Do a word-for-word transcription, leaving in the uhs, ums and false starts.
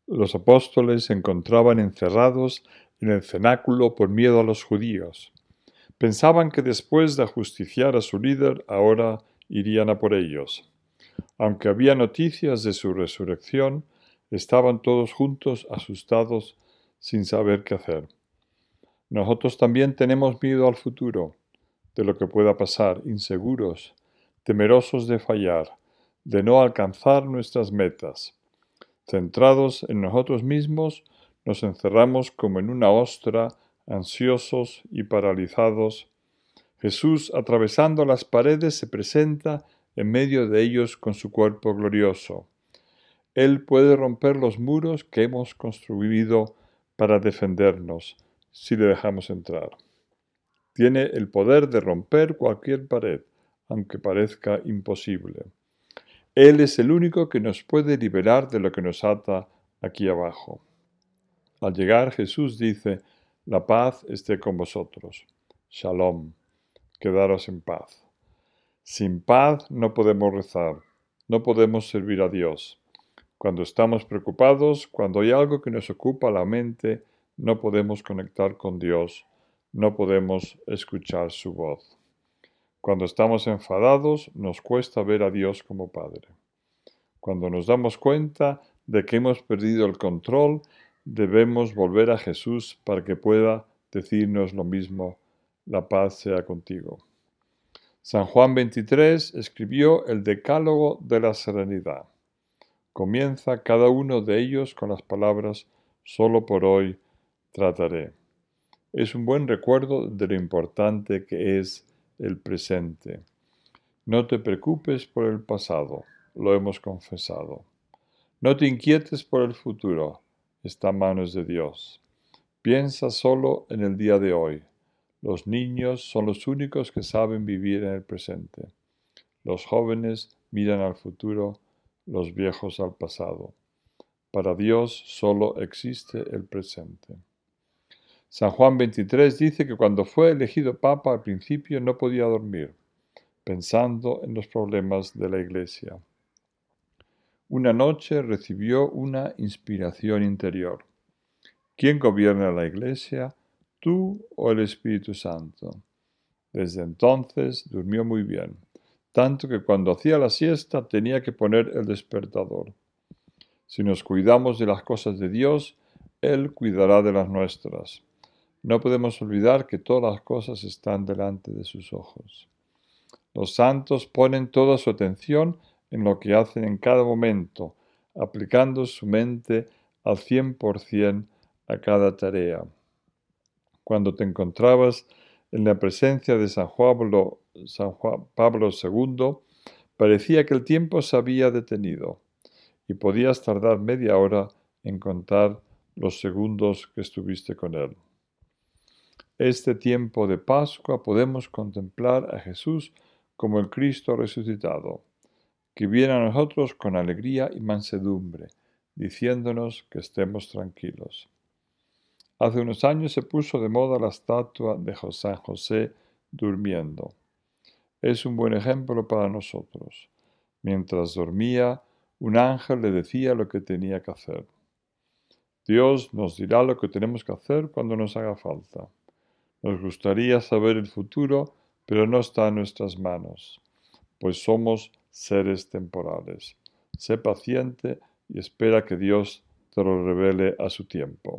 Los apóstoles se encontraban encerrados en el cenáculo por miedo a los judíos. Pensaban que después de ajusticiar a su líder, ahora irían a por ellos. Aunque había noticias de su resurrección, estaban todos juntos, asustados, sin saber qué hacer. Nosotros también tenemos miedo al futuro, de lo que pueda pasar, inseguros, temerosos de fallar, de no alcanzar nuestras metas. Centrados en nosotros mismos, nos encerramos como en una ostra, ansiosos y paralizados. Jesús, atravesando las paredes, se presenta en medio de ellos con su cuerpo glorioso. Él puede romper los muros que hemos construido para defendernos, si le dejamos entrar. Tiene el poder de romper cualquier pared, aunque parezca imposible. Él es el único que nos puede liberar de lo que nos ata aquí abajo. Al llegar, Jesús dice: la paz esté con vosotros. Shalom. Quedaros en paz. Sin paz no podemos rezar, no podemos servir a Dios. Cuando estamos preocupados, cuando hay algo que nos ocupa la mente, no podemos conectar con Dios, no podemos escuchar su voz. Cuando estamos enfadados, nos cuesta ver a Dios como Padre. Cuando nos damos cuenta de que hemos perdido el control, debemos volver a Jesús para que pueda decirnos lo mismo: la paz sea contigo. San Juan veintitrés escribió el Decálogo de la Serenidad. Comienza cada uno de ellos con las palabras: solo por hoy trataré. Es un buen recuerdo de lo importante que es el presente. No te preocupes por el pasado, lo hemos confesado. No te inquietes por el futuro, está en manos de Dios. Piensa solo en el día de hoy. Los niños son los únicos que saben vivir en el presente. Los jóvenes miran al futuro, los viejos al pasado. Para Dios solo existe el presente. San Juan veintitrés dice que cuando fue elegido Papa al principio no podía dormir, pensando en los problemas de la Iglesia. Una noche recibió una inspiración interior. ¿Quién gobierna la Iglesia, tú o el Espíritu Santo? Desde entonces durmió muy bien, tanto que cuando hacía la siesta tenía que poner el despertador. Si nos cuidamos de las cosas de Dios, Él cuidará de las nuestras. No podemos olvidar que todas las cosas están delante de sus ojos. Los santos ponen toda su atención en lo que hacen en cada momento, aplicando su mente al cien por cien a cada tarea. Cuando te encontrabas en la presencia de San Juan, San Juan Pablo segundo, parecía que el tiempo se había detenido y podías tardar media hora en contar los segundos que estuviste con él. Este tiempo de Pascua podemos contemplar a Jesús como el Cristo resucitado, que viene a nosotros con alegría y mansedumbre, diciéndonos que estemos tranquilos. Hace unos años se puso de moda la estatua de San José durmiendo. Es un buen ejemplo para nosotros. Mientras dormía, un ángel le decía lo que tenía que hacer. Dios nos dirá lo que tenemos que hacer cuando nos haga falta. Nos gustaría saber el futuro, pero no está en nuestras manos, pues somos seres temporales. Sé paciente y espera que Dios te lo revele a su tiempo.